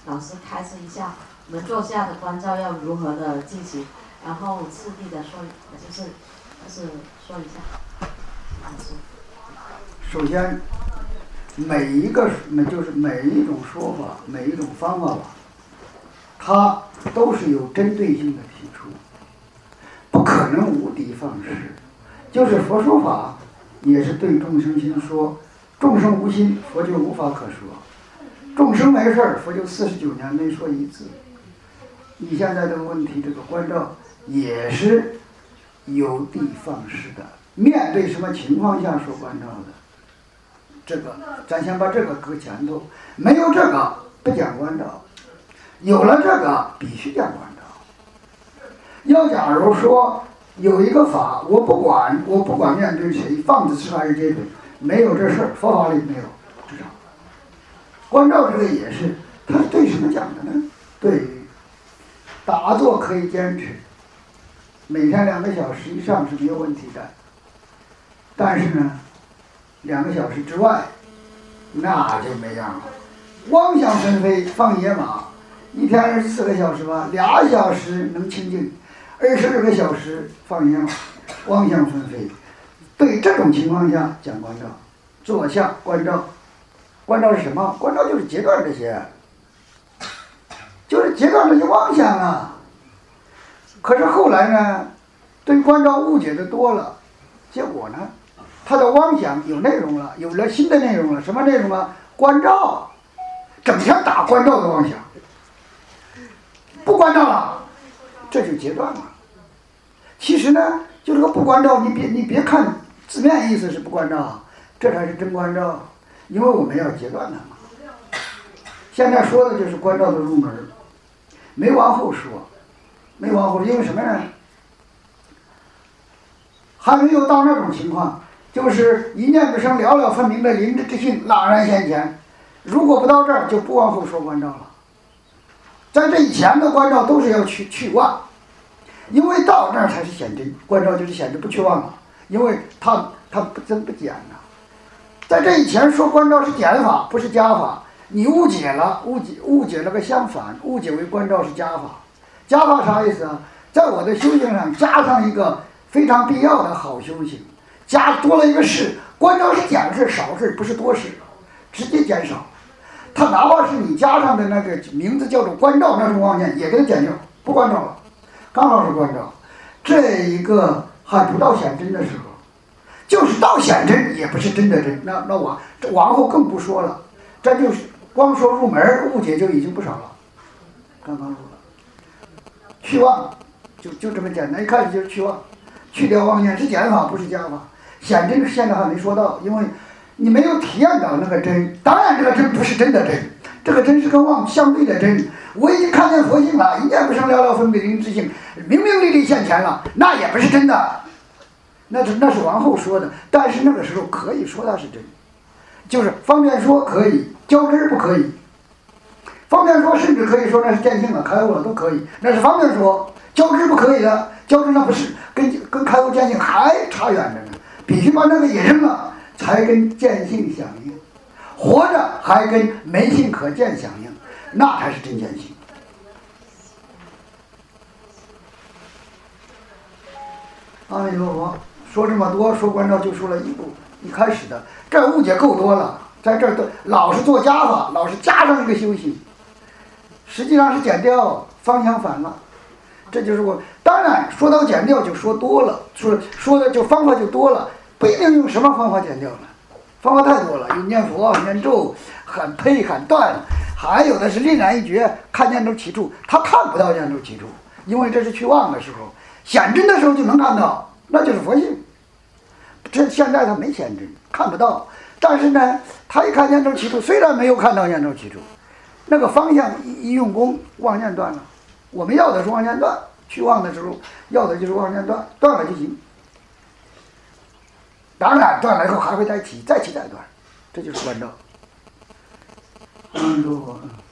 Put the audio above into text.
老师开示一下，我们坐下的关照要如何的进行，然后次第的说，就是说一下。老师。 首先，每一种说法，每一种方法，它都是有针对性的提出，不可能无的放矢。就是佛说法，也是对众生心说，众生无心，佛就无法可说；众生没事儿，佛就49年没说一字。你现在这个问题，这个关照也是有的放矢的，面对什么情况下说关照的。这个咱先把这个搁前头，没有这个不讲关照，有了这个必须讲关照。要假如说有一个法，我不管面对谁，放之吃还是接准，没有这事儿，佛法里没有，至少关照这个也是，它是对什么讲的呢？对打坐可以坚持，每天2个小时以上是没有问题的，但是呢2个小时之外，那就没样了。妄想纷飞，放野马，一天24个小时吧，2小时能清净，22个小时放野马，妄想纷飞。对这种情况下讲关照，坐下关照，关照是什么？关照就是截断这些，就是截断这些妄想啊。可是后来呢，对关照误解的多了，结果呢？他的妄想有内容了，有了新的内容了，什么内容啊？关照，整天打关照的妄想，不关照了，这就截断了。其实呢，就这个不关照，你别看字面意思是不关照，这才是真关照，因为我们要截断它嘛。现在说的就是关照的入门，没往后说，因为什么呢？还没有到那种情况。就是一念不生，了了分明的灵智之性朗然现前。如果不到这儿，就不往后说关照了。在这以前的关照都是要去妄，因为到这儿才是显真，关照就是显真不去妄了，因为它不增不减呐。在这以前说关照是减法，不是加法，你误解了个相反，误解为关照是加法。加法啥意思啊？在我的修行上加上一个非常必要的好修行。加多了一个事，关照是减事少事，不是多事，直接减少。他哪怕是你加上的那个名字叫做关照那种妄念，也给它减掉，不关照了，刚好是关照。这一个还不到显真的时候，就是到显真也不是真的真。那往后更不说了，这就是光说入门误解就已经不少了。刚刚说了，去妄就这么简单，一开始就是去妄，去掉妄念是减法，不是加法。显真现在还没说到，因为你没有体验到那个真。当然这个真不是真的真，这个真是跟妄相对的真。我已经看见佛性了，一念不生，了了分别灵智性，明明历历现前了，那也不是真的，那是往后说的。但是那个时候可以说它是真，就是方便说可以，交织不可以。方便说甚至可以说那是见性了，开悟了都可以，那是方便说。交织不可以的，交织那不是跟开悟见性还差远着呢。必须把那个也扔了，才跟见性响应；活着还跟没性可见响应，那才是真见性。阿弥陀佛，说这么多，说关照就说了一步，一开始的，这误解够多了，在这儿都老是做加法，老是加上一个修行，实际上是减掉，方向反了。这就是我，当然说到减掉就说多了，说的就方法就多了，不一定用什么方法减掉了，方法太多了，有念佛、念咒、喊呸、喊断，还有的是令然一觉，看念头起处，他看不到念头起处，因为这是去妄的时候，显真的时候就能看到，那就是佛性。这现在他没显真，看不到，但是呢，他一看念头起处，虽然没有看到念头起处，那个方向一用功，妄念断了。我们要的是妄念断，去妄的时候要的就是妄念断，断了就行。当然断了以后还会再起，再起再断，这就是关照。阿弥陀佛。